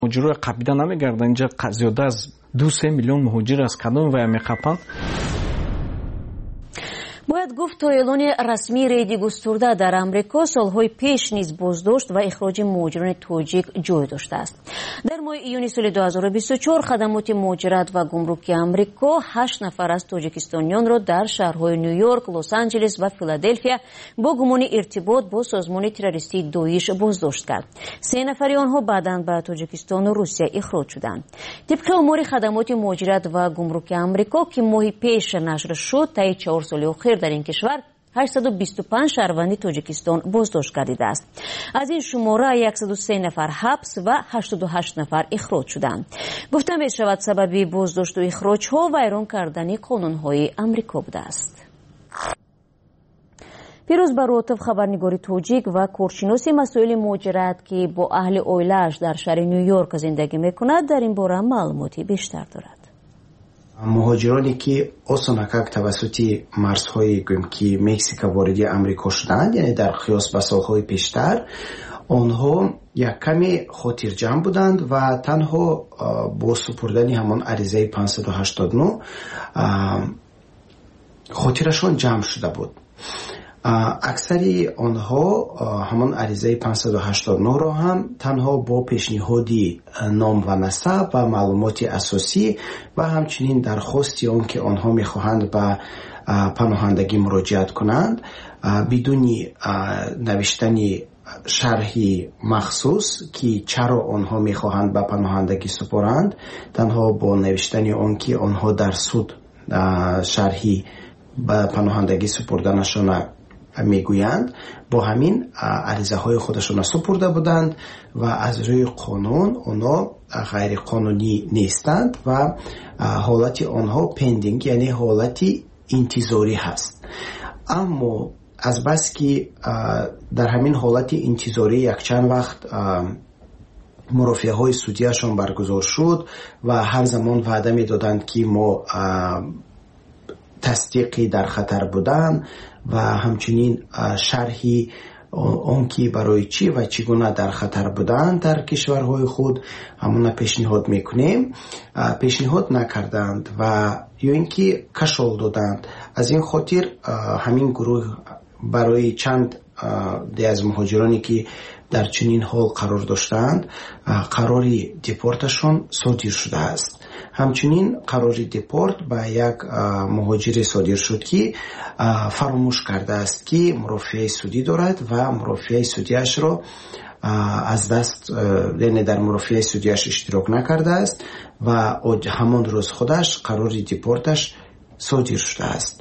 مهاجر قبیده نمیگردن. اینجا زیاده از 2-3 میلیون مهاجر از کدام و میخپن. бояд гуфт то эълони расмии рейди густурда дар амрико солҳои пеш низ боздошт ва ихроҷи муҳоҷирони тоҷик ҷой доштааст. дар моҳи июни соли 2024 хадамоти муҳоҷират ва гумруки амрико 8 нафар аз тоҷикистонёнро дар шаҳрҳои ню-йорк, лос-анҷелес ва филаделфия бо гумони иртибот бо созмони террористии доиш боздошт кард. 3 нафари онҳо баъдан ба тоҷикистону русия ихроҷ шуданд. тибқи омори хадамоти муҳоҷират ва гумруки амрико ки моҳи пеш нашр шуд, таи 4 соли охир дар ин кишвар 825 шаҳрванди тоҷикистон боздошт гардидааст. аз ин шумора 103 нафар ҳабс ва 88 нафар ихроҷ шуданд. гуфта мешавад сабаби боздошту ихроҷҳо вайрон кардани қонунҳои амрико будааст. пирӯз баротов, хабарнигори тоҷик ва коршиноси масоили муҳоҷират ки бо аҳли оилааш дар шаҳри ню-йорк зиндагӣ мекунад, дар ин бора маълумоти бештар дорад. муҳоҷироне ки осонакак тавассути марзҳои гӯмки Мексика вориди амрико шуданд, яъне дар қиёс ба солҳои пештар, онҳо яккаме хотирҷамъ буданд ва танҳо бо супурдани ҳамон аризаи 589 хотирашон ҷамъ шуда буд. аксари онҳо ҳамон аризаи 589-ро ҳам танҳо бо пешниҳоди ном ва насаб ва маълумоти асосӣ ва ҳамчунин дархости он ки онҳо мехоҳанд ба паноҳандагӣ муроҷиат кунанд, бидуни навиштани шарҳи махсус ки чаро онҳо мехоҳанд ба паноҳандагӣ супоранд, танҳо бо навиштани он ки онҳо дар суд шарҳи ба паноҳандагӣ супурданашона мегӯянд, бо ҳамин аризаҳои худашона супурда буданд ва аз рӯи қонун онҳо ғайриқонунӣ нестанд ва ҳолати онҳо пендинг, яъне ҳолати интизорӣ ҳаст. аммо азбаски дар ҳамин ҳолати интизорӣ якчанд вақт мурофиаҳои судияшон баргузор шуд ва ҳар замон ваъда медоданд ки мо тасдиқи дар хатар будан ва ҳамчунин шарҳи он ки барои чӣ ва чӣ гуна дар хатар буданд дар кишварҳои худ ҳамона пешниҳод мекунем, пешниҳод накарданд ва ё ин ки кашол доданд. аз ин хотир ҳамин гурӯҳ барои чанд аз муҳоҷироне ки дар чунин ҳол қарор доштанд, қарори депорташон содир шудааст. ҳамчунин қарори депорт ба як муҳоҷире содир шуд ки фаромӯш кардааст ки мурофиаи судӣ дорад ва мурофиаи судиашро аз даст, яъне дар мурофиаи судиаш иштирок накардааст ва ҳамон рӯз худаш қарори депорташ содир шудааст.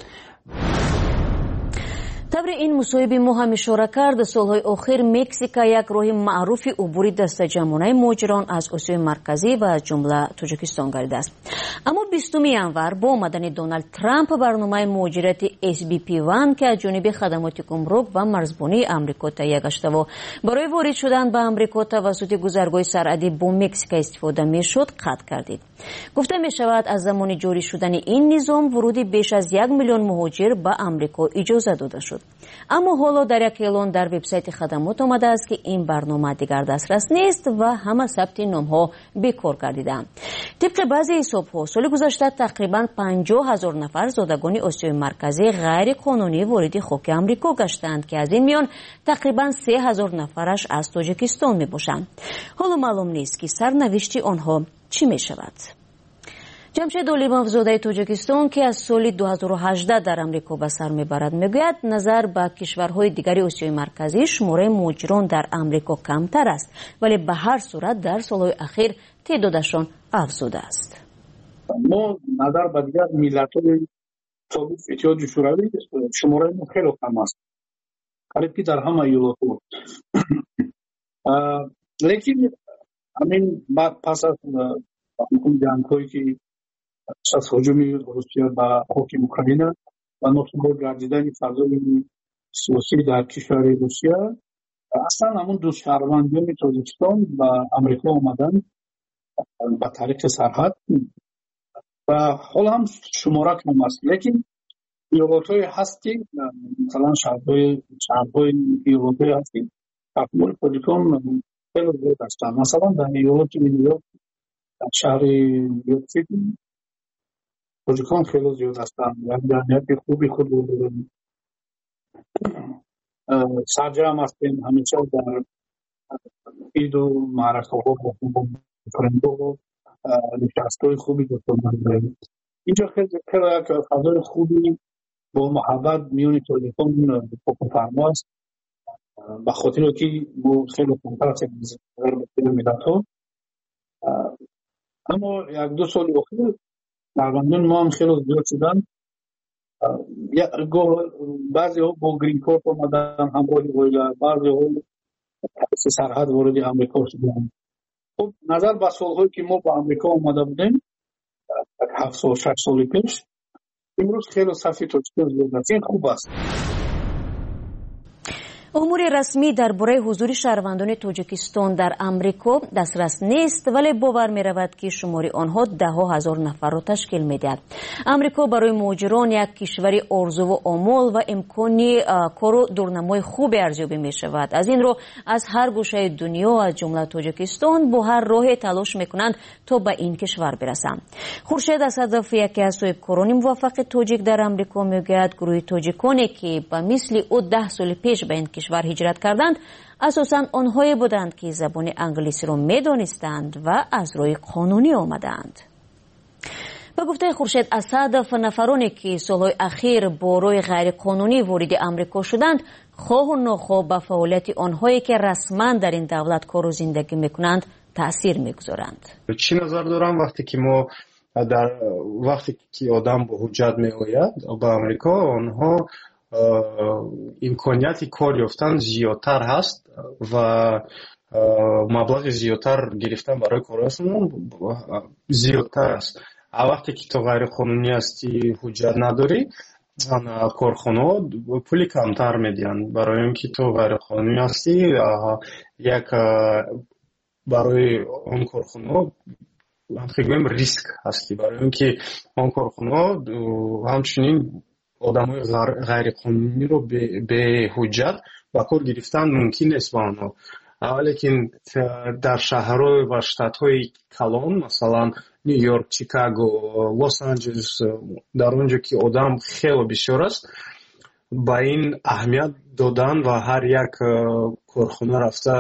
табри ин мусоҳиби мо ҳам ишора кард, солҳои охир Мексика як роҳи маъруфи убури дастаҷамъонаи муҳоҷирон аз Осиёи марказӣ ва аз ҷумла Тоҷикистон гардидааст. аммо 20 январ бо омадани Доналд Трамп барномаи муҳоҷирати SBP1 ки аз ҷониби хадамоти гумрук ва марзбонии амрико таҳия гаштаво барои ворид шудан ба амрико тавассути гузаргоҳи сарҳадӣ бо Мексика истифода мешуд, қатъ гардид. гуфта мешавад аз замони ҷорӣ шудани ин низом вуруди беш аз 1 миллион муҳоҷир ба амрико иҷоза дода шуд. аммо ҳоло дар як эълон дар вебсайти хадамот омадааст ки ин барнома дигар дастрас нест ва ҳама сабти номҳо бекор гардидаанд. тибқи баъзе ҳисобҳо соли гузашта тақрибан 50 000 нафар зодагони Осиёи марказӣ ғайриқонунӣ вориди хоки амрико гаштанд ки аз ин миён тақрибан 3000 нафараш аз Тоҷикистон мебошанд. ҳоло маълум нест ки сарнавишти онҳо чӣ мешавад. ҷамшед олимов, зодаи Тоҷикистон ки аз соли 2018 дар амрико ба сар мебарад, мегӯяд назар ба кишварҳои дигари Осиёи марказӣ шумораи муҳоҷирон дар амрико камтар аст, вале ба ҳар сурат дар солҳои ахир теъдодашон афзудааст. мо назар ба дигар миллатҳои собиқ иттиҳоди шӯравӣ шумораи мо хеле кам аст, қариб ки дар ҳама иёлотҳо. лекин ҳамин пас аз ҷангҳое ки аз ҳуҷуми Русия ба хоки Украина ва носубот гардидани фазои сиёсӣ дар кишвари Русия, аслан ҳамон ду шаҳрвандони Тоҷикистон ба амрико омаданд ба тариқи сарҳад ва ҳол ҳам шумора кам аст. лекин иёлотҳое ҳастӣ, масалан шаҳрҳои иёлотҳое ҳастӣ, таҳмили Тоҷикон خیلی زیاد هستند. مثلا در ایالت نیویورک، در شهر نیویورک سیتی تاجیکان خیلی زیاد هستند. یعنی جمعیت خوبی خود رو دارند. سرجم هستیم همیشه در عید و معرکه ها و فرندو نشستهای خوبی داریم. اینجا خیلی یک فضای خوبی با محبت میون تاجیکان فرما است. به خاطر که ما خیلی کمتر هستیم در ملت ها. اما یک دو سال اخیر شهروندان ما هم خیلی زیاد شدن. بعضی ها با گرین کارت آمدن همراه اویلا، بعضی ها سرحد وارد امریکا شدن. خب نظر به سالهایی که ما با امریکا آمده بودیم 7 سال 6 سال پیش، امروز خیلی صفی تاجیکان زیاد است. این خوب است. امور رسمی درباره حضور شهروندان تاجیکستان در امریکا دسترس نیست، ولی باور می رود که شمار آنها 10,000 نفر را تشکیل می دهد. امریکا برای مهاجران یک کشوری آرزو و آمال و امکانی کار و دورنمای خوب ارزیابی می شود. از این رو از هر گوشه دنیا از جمله تاجیکستان با هر راه تلاش می کنند تا به این کشور برسند. خورشید اسدوف یکی از صاحبکاران موفق تاجیک در امریکا می گوید گروه تاجیکانی که به مثل او 10 سال پیش به این کشور هجرت کردند اساساً آنهایی بودند که زبان انگلیسی را می‌دانستند و از روی قانونی آمدند. به گفته خورشید اسدوف، نفرانی که سالهای اخیر با روی غیر قانونی وارد امریکا شدند خواه و ناخواه به فعالیت آنهایی که رسما در این دولت کار و زندگی می‌کنند تأثیر می‌گذارند. چی نظر دارم وقتی که آدم با حجت می‌آید به امریکا، آنها امکانیت کار یافتن زیادتر هست و مبلغ زیادتر گرفتن برای کارشون زیادتر است. وقتی که تو غیر قانونی هستی، حجت نداری، کارخانه پولی کمتر میدن. برای اینکه تو غیر قانونی هستی، یک برای اون کارخانه خیلی ریسک هستی، برای اینکه اون کارخانه همچنین آدمای غیر قانونی رو به حجت با کار گرفتن ممکن است با آنها. ولیکن در شهرهای و شتات‌های کلان، مثلا نیویورک، چیکاگو، لس آنجلس، در اونجا که آدم خیلی بسیار است، با این اهمیت دادن و هر یک کارخانه رفته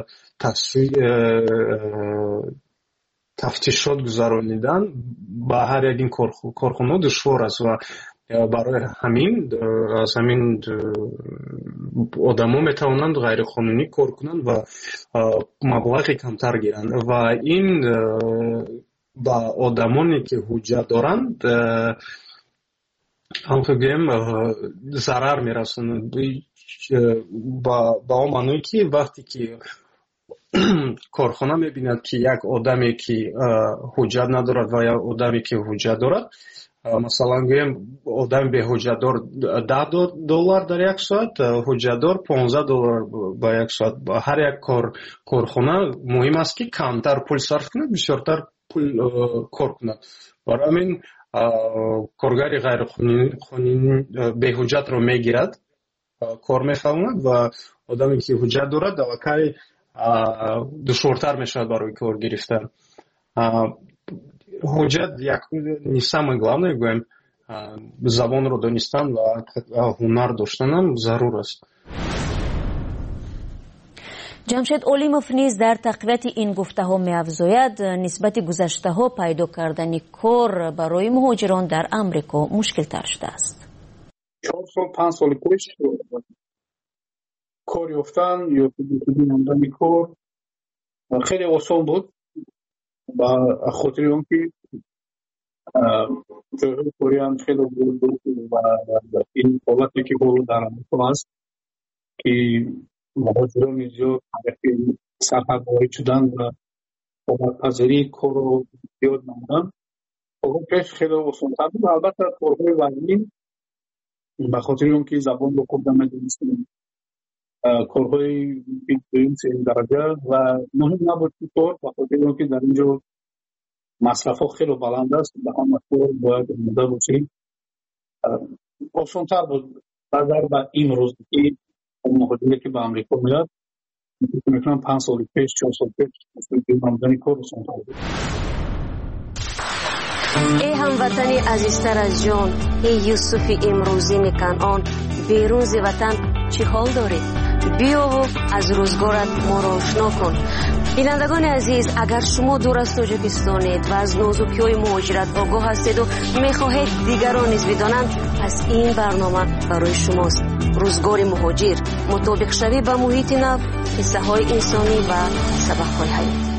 تفتیشات گذرانیدن با هر یک این کارخانه دشوار است و برای همین از همین آدما میتوانند غیر قانونی کار کنند و مبلغ کمتر گیرند و این با آدمانی که حجت دارند همونطوریم ضرر میرسند. با معنی که وقتی که کارخانه میبیند که یک آدمی که حجت ندارد و یک آدمی که حجت دارد، مثلا گویم آدم به حجت دار $10 در یک ساعت، حجت دار $15 با یک ساعت. با هر یک کارخانه مهم است که کمتر پول صرف کند، بسیارتر پول کار کند. برای همین کارگر غیر قانونی به حجت رو میگیرد، کار میخواند و آدمی که حجت دارد دوکای دشوارتر میشود برای کار گرفتن. حجت یک самое главное گویم زبان رو دانستن و هنر داشتن هم ضرور است. جمشید اولیموف نیز در تقویت این گفته ها می افزاید نسبت گذشته ها پیدا کردن کار برای مهاجران در امریکا مشکل تر شده است. 4 سال 5 سال پیش کار یافتن یا ماندن کار خیلی آسان بود با خاطر اونکه جاهای کاری هم خیلی بود و این حالتی که بود در امریکا هست که مهاجران زیاد سرحد وارد شدن و پذیری کار رو زیاد نمودن. اون پیش خیلی آسان تر بود. البته کارهای وزنی به خاطر اونکه زبان رو خوب نمی‌دونستیم، کارهای دویم سوم درجه و مهم نبود که کار به خاطر اونکه در اینجا مصرف ها خیلی بلند است، به همه کار باید آماده باشیم. آسان تر بود نظر به این روز که مهاجری که به امریکا میاد میتونم 5 سال پیش 4 سال پیش نامزنی کار رسوند. ای هموطنی عزیزتر از جان، ای یوسف امروزین کنعان، بیرون ز وطن چه حال دارید؟ بیا و از روزگارت ما را آشنا کن. بینندگان عزیز، اگر شما دور از تاجیکستانید و از نازکی‌های مهاجرت آگاه هستید و می‌خواهید دیگران نیز بدانند، پس این برنامه برای شماست. روزگار مهاجر، مطابق شوی به محیط نو، قصه‌های انسانی و سبق‌های حیاتی.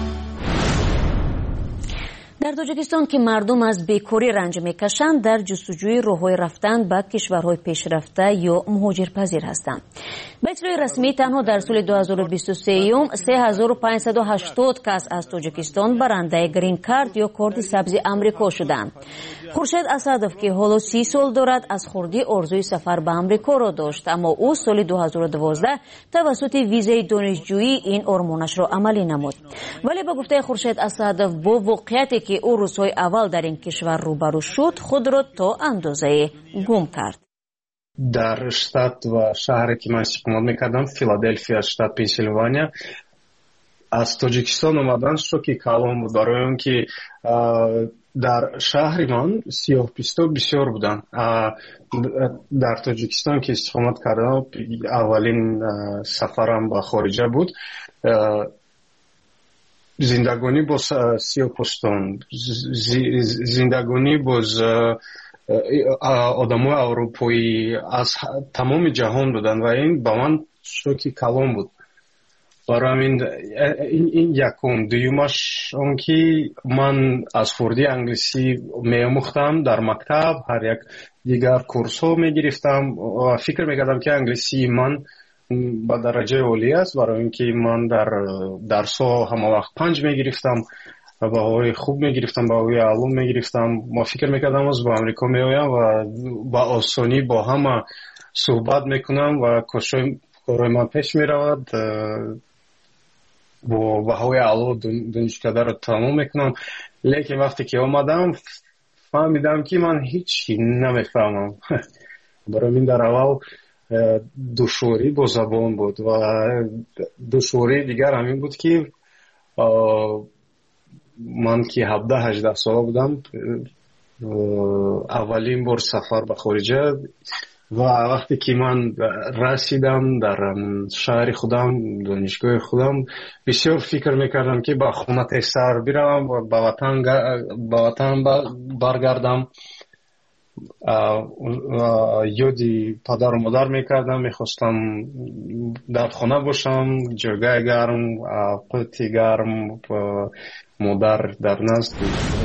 در تاجیکستان که مردم از بیکاری رنج میکشند، در جستجوی راه‌های رفتن به کشورهای پیشرفته یا مهاجرپذیر هستند. به اطلاع رسمی تنها در سال 2023 3580 کس از تاجیکستان برنده گرین کارت یا کارت سبز امریکا شدند. خورشید اسدов که حالا 30 سال دارد، از خردی آرزوی سفر به امریکا را داشت، اما او سال 2012 توسط ویزای دانشجویی این آرمانش را عملی نمود. ولی به گفته خورشید اسدов با واقعیتی که او روزهای اول در این کشور روبرو شد، خود را تا اندازه گم کرد. در شتات و شهری که من استقامت میکردم، فیلادلفیا، شتات پنسیلوانیا، از تاجیکستان اومدن شوکی کلان بود، برای اون که در شهر من سیاه‌پوستا بسیار بودن. در تاجیکستان که استقامت کردم، اولین سفرم به خارجه بود. زندگانی با سیاه‌پوستان، زندگانی با آدمای اروپایی از تمام جهان بودن و این با من شوکی کلان بود. برای این یکم. دویمش اون که من از خردی انگلیسی می‌آموختم در مکتب، هر یک دیگر کورس ها می‌گرفتم و فکر می‌کردم که انگلیسی من با درجه عالی است، برای اینکه من در درس‌ها همه وقت 5 می‌گرفتم، بهایی خوب می‌گرفتم، بهایی علوم می‌گرفتم. ما فکر می‌کردم از با امریکا می‌آیم و با آسانی با همه صحبت می‌کنم و کارهای من پیش می‌رود، با بهایی علوم دانشکده را تمام می‌کنم. لیکن وقتی که آمدم فهمیدم که من هیچی نمی‌فهمم. برای من در اول دشواری با زبان بود و دشواری دیگر همین بود که من که 17-18 ساله بودم، اولین بار سفر به خارجه و وقتی که من رسیدم در شهر خودم، دانشگاه خودم، بسیار فکر میکردم که با خونه سر بیرم و به وطن برگردم. یادی پدر و مادر میکردم، میخواستم در خانه باشم، جایگاه گرم، قوت گرم، مادر در نزد.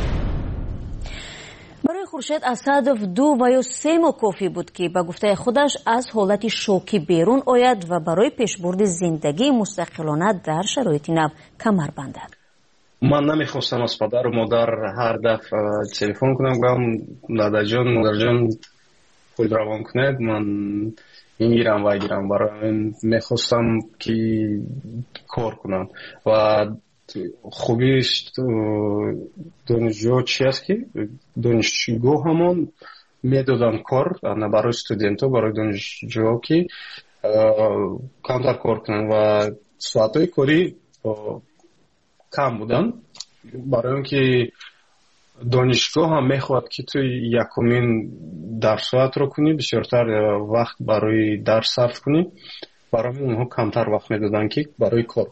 برای خورشید اسدов 2 و یا 3 ماه کافی بود که به گفته خودش از حالت شوکی بیرون آید و برای پیشبرد زندگی مستقلانه در شرایط نو کمر بندد. من نمیخواستم از پدر و مادر هر دفعه تلفن کنم گفتم مادر جان خود روان کنید، من میگیرم و گیرم. برای من میخواستم که کار کنم و خوبیش دانشجو چی است که دانشجو همون میدادن کار نه برای استودنت ها، برای دانشجو که کمتر کار کنن و ساعتهای کاری کم بودن، برای اینکه دانشگاه هم میخواد که تو یکمین درس ساعت رو کنی، بسیارتر وقت برای درس صرف کنی، برای اونها کمتر وقت میدادن که برای کار.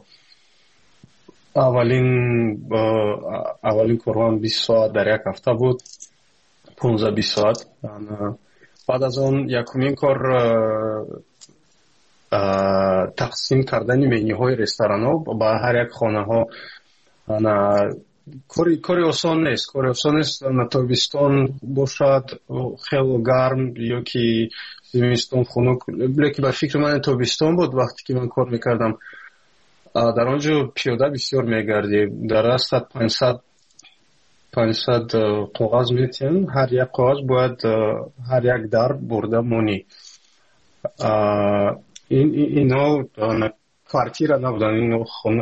اولین کارم 20 ساعت در یک هفته بود، 15-20 ساعت. بعد از اون یکمین کار تقسیم کردن منیوهای رستوران ها با هر یک خانه ها. کاری آسان نیست، تابستان باشد خیلی گرم یا که زمستان خنک، لیکن به فکر من تابستان بود وقتی که من کار میکردم. در آنجا پیاده بسیار میگردی، در راست 500 کاغذ میتین، هر یک کاغذ باید هر یک در برده مونی. اینا کارتیر نبودن، اینا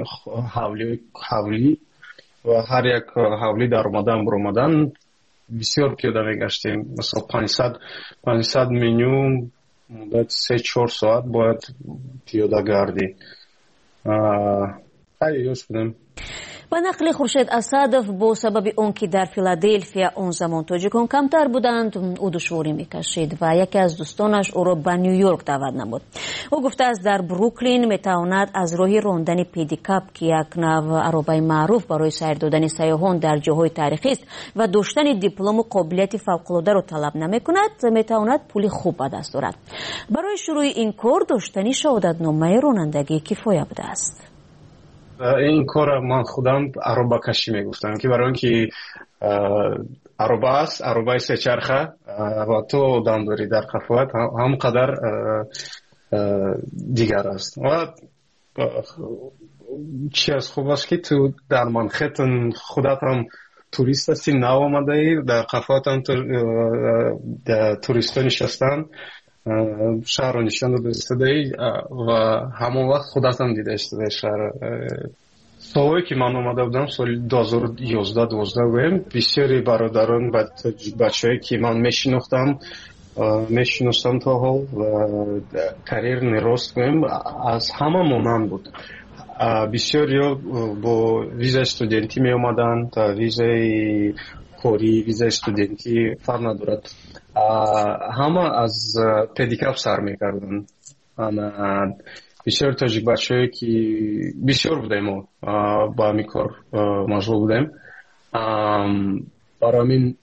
حولی و هر یک حولی در اومدن بسیار پیاده میگشتیم. مثلا 500 منیو مدت 3-4 ساعت باید پیاده گردی. خیلی یوش بودم. با نقل خورشید اسدов با سبب اون که در فیلادلفیا اون زمان تاجیکان کمتر بودند او دشواری میکشید و یکی از دوستانش او را به نیویورک دعوت نمود. او گفته است در بروکلین میتواند از راه راندن پدیکاپ که یک نوع عربه معروف برای سیر دادن سیاحان در جاهای تاریخی است و داشتن دیپلم و قابلیت فوق‌العاده را طلب نمیکند، میتواند پول خوب به دست آورد. برای شروع این کار داشتن شهادتنامه رانندگی کفایه بوده است. این کار من خودم عربه کشی میگفتم که برای اینکه عربه است، عربه سه چرخه و تو دم داری در قفوت هم قدر دیگر است و چی از خوب است که تو در منخطن خودت هم توریست هستی، نو آمده ای در قفوت هم توریست ها نشستن، شهر رو نشان داده ای و همون وقت خودت هم دیده اشتده شهر. سالهایی که من آمده بودم سال 2011-12 بودم، بسیاری برادران بچه هایی که من میشناختم تا حال و کریر نراست بودم از همه مانند بود. بسیاری با ویزا استودنتی می آمدن تا ویزای کاری، ویزا استودنتی فرق ندارد، همه از پدیکاپ سر می کردن. بسیار تاجیک بچه‌ای که بسیار بودیم و با همین کار مشغول بودیم. برای همین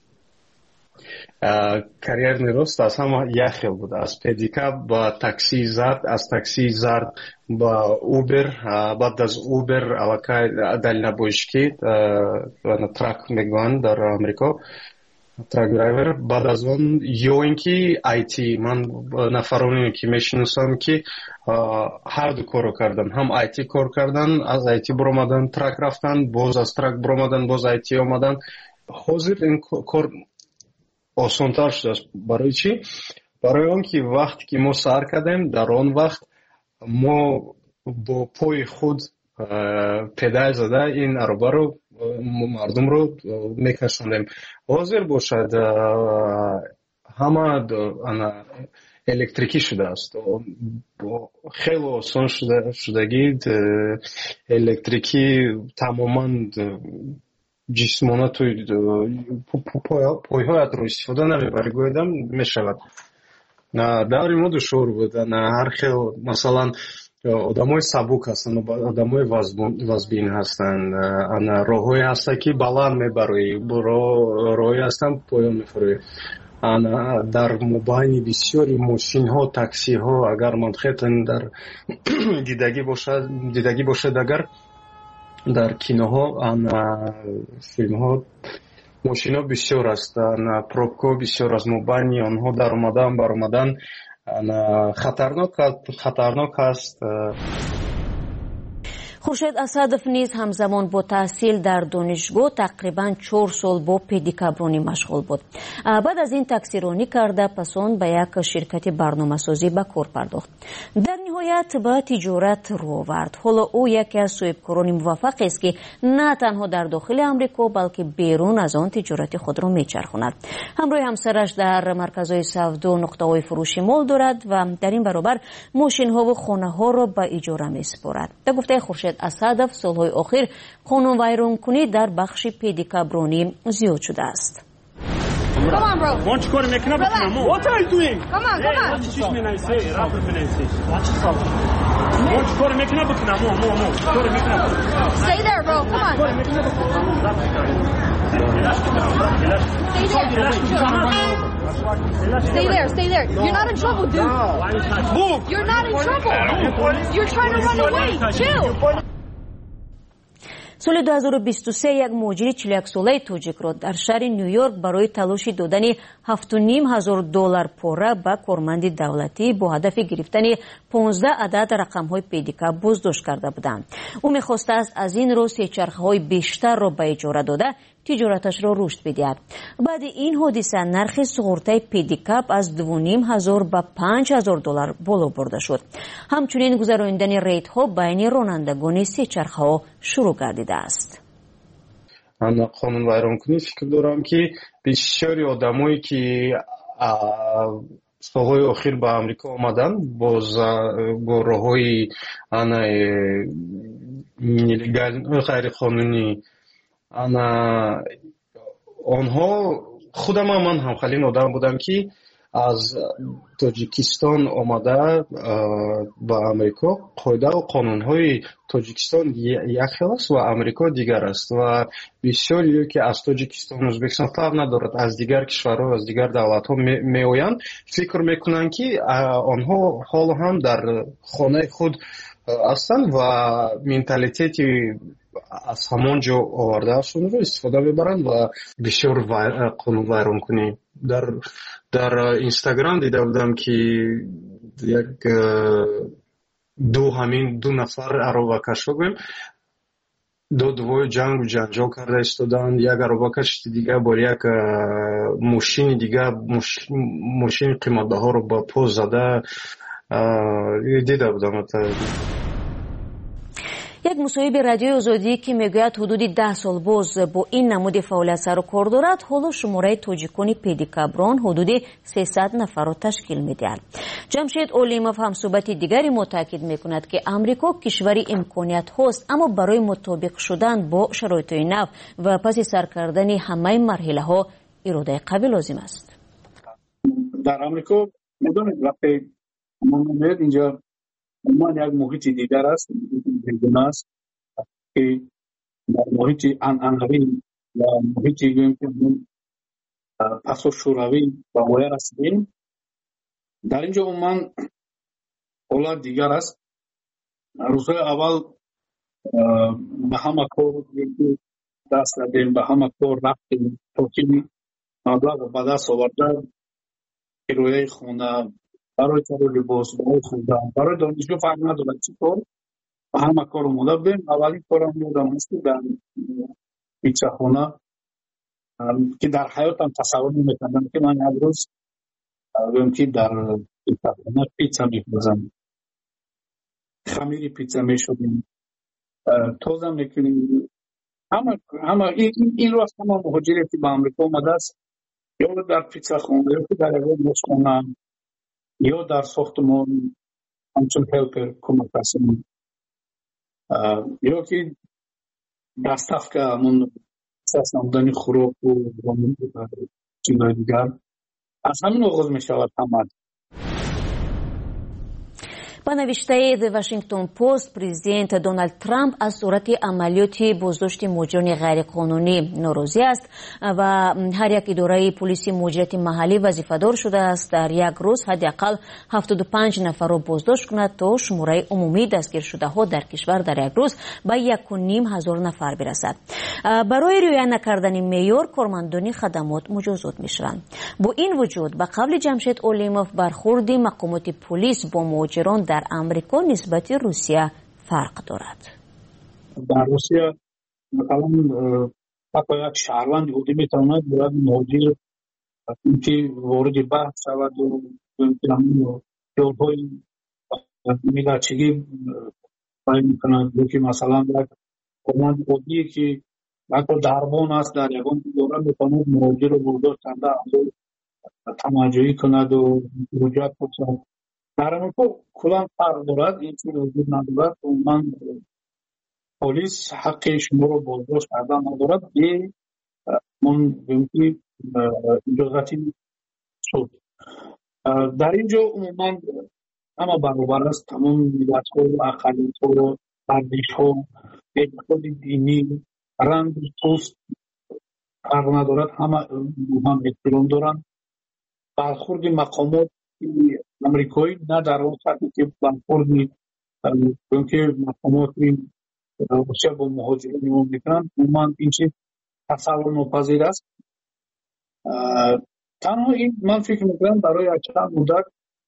کریر نیروست از همه یک خیل بود، از پدیکاپ با تاکسی زرد، از تاکسی زرد با اوبر، بعد از اوبر علاقه دلیل بوشکی ترک میگویند در امریکا، ترک درایور. بعد از اون یا اینکه آیتی، من نفرانی که میشناسم که هر دو کارو کردن، هم آیتی کار کردن، از آیتی برآمدن ترک رفتن، باز از ترک برآمدن باز آیتی آمدن. حاضر این کار آسان‌تر شده. برای چی؟ برای اون که وقتی که ما سر کردیم در آن وقت ما با پای خود پدال زده این عربه رو مردم رو میکشوندیم. حاضر باشد همه الکتریکی شده است، خیلی آسان شدگی الکتریکی تماما جسمانه توی پایهایت رو استفاده نمیبری گویدم میشود. در این مورد شور بود. هر خیلی مثلا آدمای سبک هستن و آدمای وزبین هستن، راههایی هستن که بلند میبری، راههایی هستن پایان میخوری. در مبین بسیاری ماشین ها، تاکسی ها اگر منخطن در دیدگی باشد، اگر در کینوها فیلم ها ماشین ها بسیار هستن، پروبکو بسیار از مبین آنها در اومدن برآمدن خطرناک است. خورشید اسدов نیز همزمان با تحصیل در دانشگاه تقریباً 4 سال با پدیکابرانی مشغول بود. بعد از این تاکسیرانی کرده پس آن به یک شرکت برنامه‌سازی به کار پرداخت. در نهایت به تجارت رو آورد. حالا او یکی از صاحبکاران موفق است که نه تنها در داخل آمریکا بلکه بیرون از آن تجارت خود را میچرخاند. همراه همسرش در مرکزهای سودا نقطه‌های فروش مال دارد و در این برابر ماشین‌ها و خانه‌ها را به اجاره می‌سپارد. در گفته خورشید اسدов سالهای اخیر قانون ویرانکنی در بخش پدیکابرانی زیاد شده است. Stay there. You're not in trouble, dude. You're not in trouble. You're trying to run away. Chill. سال 2023 یک مهاجر 41 ساله تاجیک را در شهر نیویورک برای تلاش دادن $7,500 پاره به کارمند دولتی با هدف گرفتن 15 عدد رقم‌های پدیکاپ بازداشت کرده بودند. او می‌خواسته است از این رو سه‌چرخه‌های بیشتر را به اجاره داده تجارتش را رشد بدهد. بعد این حادثه نرخ سقورته پدیکاپ از $2,500 به $5,000 بالا برده شد. همچنین گذراندن ریت‌ها بین رانندگان سه‌چرخه‌ها شروع گردیده است. من قانون ویرانکنی فکر دارم که بسیاری آدمایی که солҳои охир ба Амрико омадан бо роҳҳои нелегал ғайриқонунӣ онҳо худам ман ҳамхалин одам будам ки аз Тоҷикистон омада ба Амрико қоида ва қонунҳои Тоҷикистон як хел аст ва Амрико дигар аст ва бисёриё ки аз Тоҷикистон Ӯзбекистон фарқ надорад аз дигар кишварҳо аз дигар давлатҳо меоянд фикр мекунанд ки онҳо ҳоло ҳам дар хонаи худ ҳастанд ва менталитети аз ҳамон ҷо овардаашонро истифода мебаранд ва бисёр қонунвайронкунӣ дар Инстаграм дида будам ки як ду нафар аробакашҳо гӯем додувои ҷангу ҷанҷол карда истоданд. Як аробакаши дига бо як мошини дига мошини қиматбаҳоро ба по зада дида будам. як мусоҳиби радиои озодӣ ки мегӯяд ҳудуди 10 сол боз бо ин намуди фаъолият сару кор дорад, ҳоло шумораи тоҷикони педикаброн ҳудуди 300 нафарро ташкил медиҳад. ҷамшед Олимов ҳамсӯҳбати дигари мо таъкид мекунад ки Амрико кишвари имкониятҳост, аммо барои мутобиқ шудан бо шароитҳои нав ва паси сар кардани ҳамаи марҳилаҳо иродаи қавӣ лозим аст. дар Амрико медонед вақте мо меояд инҷа умуман як муҳити дигар аст, бегуна аст ки дар муҳити анъанавӣ ва муҳити гӯем ки пасу шӯравӣ ба воя расидем. дар ин ҷо умуман ҳолат дигар аст. рӯзҳои аввал ба ҳама кор даст задем, ба ҳама кор рафтем, то ки маблағро ба даст оварда кирояи хона, барои кару либос, барои хӯрдан, барои донишгоҳ фарқ надорад чӣ кор, ба ҳама кор омода будем. аввалин корам ёдам аст ки дар питсахона ки дар ҳаётам тасаввур наметавонам ки ман як рӯз гӯем ки дар питсахона питса мепазам, хамири питса мешудем, тоза мекунем. ҳама ин рост ҳама муҳоҷире ки ба Амрико омадааст ё дар питсахона ё ки дар ягон ошхона ё дар сохтмон ҳамчун ҳелпер кӯмакрасон ё ки даставка ҳамон намудани хӯроку чизои дигар. аз ҳамин оғоз мешавад ҳама. ба навиштаи The Washington Post, президент Дональд Трамп аз сурати амалиёти боздошти муҳоҷирони ғайриқонунӣ норозӣ аст ва ҳар як идораи полиси муҳоҷирати маҳаллӣ вазифадор шудааст дар як рӯз ҳадди ақал 75 нафарро боздошт кунад то шумораи умумии дастгиршудаҳо дар кишвар дар як рӯз ба 1500 нафар бирасад. барои риоя накардани меъёр кормандони хадамот муҷозот мешаванд. бо ин вуҷуд ба қавли Ҷамшед Олимов бархурди мақомоти полис бо муҳоҷирон дар Амрико нисбати Русия фарқ дорад. дар Русия масалан ҳатто як шаҳрванд ҳудӣ метавонад бояд муҳоҷир ки вориди баҳс шаваду ёлҳои миллатчигӣ байон мекунад ё ки масалан як корманди оддие ки ҳатто дарбон аст дар ягон идора метавонад муҳоҷирро боздошт карда тамаҷҷӯҳӣ кунаду ҳуҷҷат пурсад. дар Амрико кулан фарқ дорад. ин чиз вуҷуд надорад. умуман полис ҳаққи шуморо боздошт кардан надорад бе иҷозати суд. дар ин ҷо умуман ҳама баробар аст. тамом миллатҳо, ақалиятҳо, варзишҳо, эътиқоди динӣ, ранг, пӯст фарқ надорад. ҳама ҳам эҳтиром доранд. бархурди мақомот амрикоӣ на дар он сатҳе ки бархурди чунки мақомоти Русия бо муҳоҷирон имон мекунанд. умуман ин чиз тасаввурнопазир аст. танҳо ин ман фикр мекунам барои як чанд муддат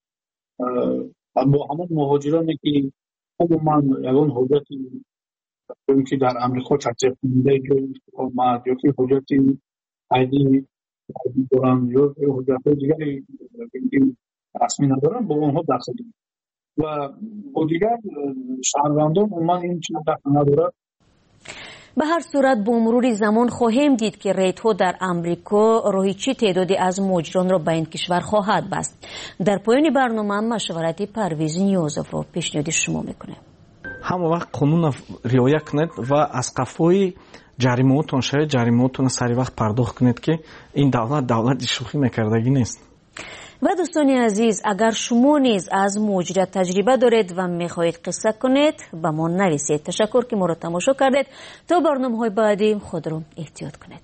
бо ҳамон муҳоҷироне ки умуман ягон ҳуҷҷати ки дар Амрико татбиқкунандаи ҷои иқомат ё ки ҳуҷҷати айдӣ доранд ё ҳуҷҷатҳои дигари расмӣ надоранд, бо онҳо даст додем ва бо дигар шаҳрвандон умуман ин чиз даст надорад. به هر صورت با مرور زمان خواهیم دید که ریدها در امریکا راهی چه تعدادی از مهاجران را به این کشور خواهد بست. در پایان برنامه مشورتی پرویز نیازов را پیشنهاد شما میکنه. همه وقت قانون رعایت کنید و از قفای جریمه‌تون شاید جریمه‌تون سری وقت پرداخت کنید که این دولت شوخی میکردگی نیست. و دوستان عزیز، اگر شما نیز از مهاجرت تجربه دارید و میخواهید قصه کنید به ما نویسید. تشکر که ما را تماشا کردید. تا برنامه‌های بعدی خود را احتیاط کنید.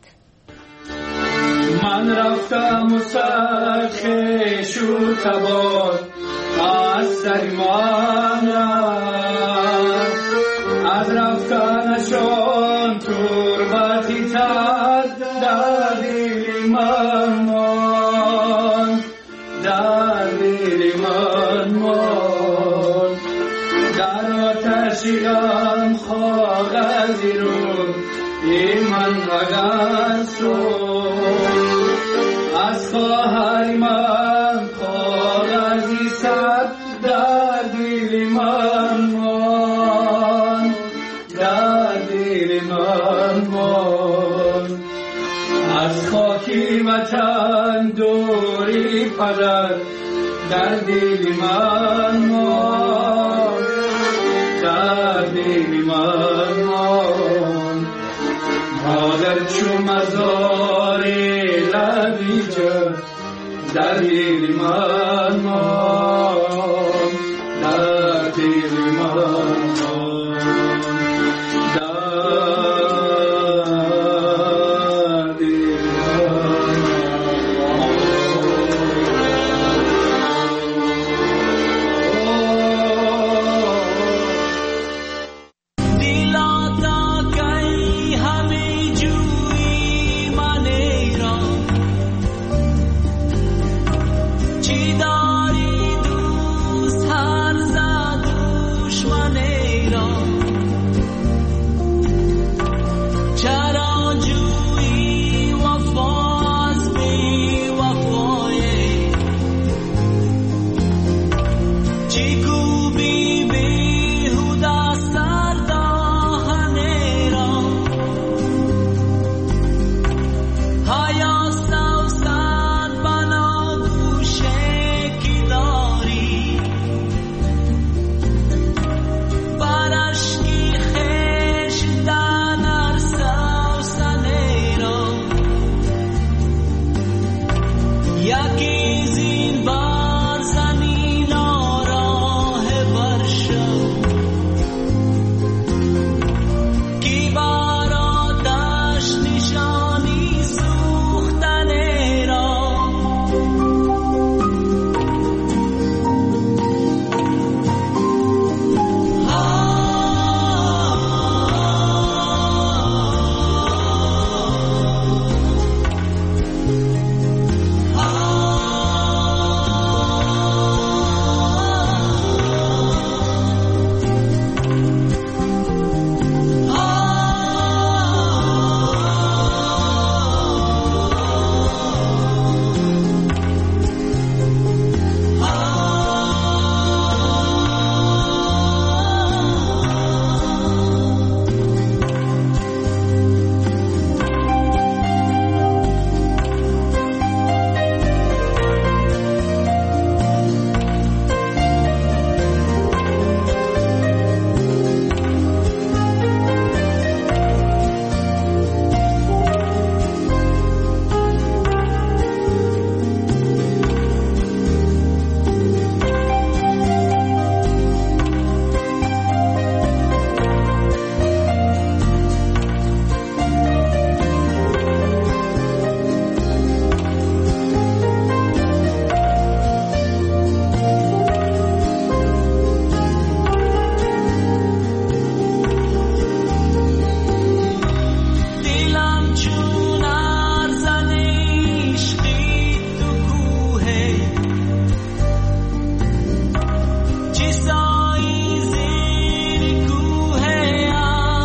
من رفتم و سرخش و تبار از سر من از رفتنشان تربتی تد در دل من ماند در دل من ماند در آتشی غم کاغذی رو من اگر از خواهر من کاغذی سر در دل من ماند در دل من ماند از خاکی وطن دوری پدر در دل من ماند در دل من ماند مادر چو مزار لبیجه در دل من ماند در دل من ماند در دل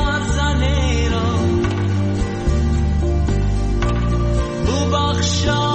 بخشا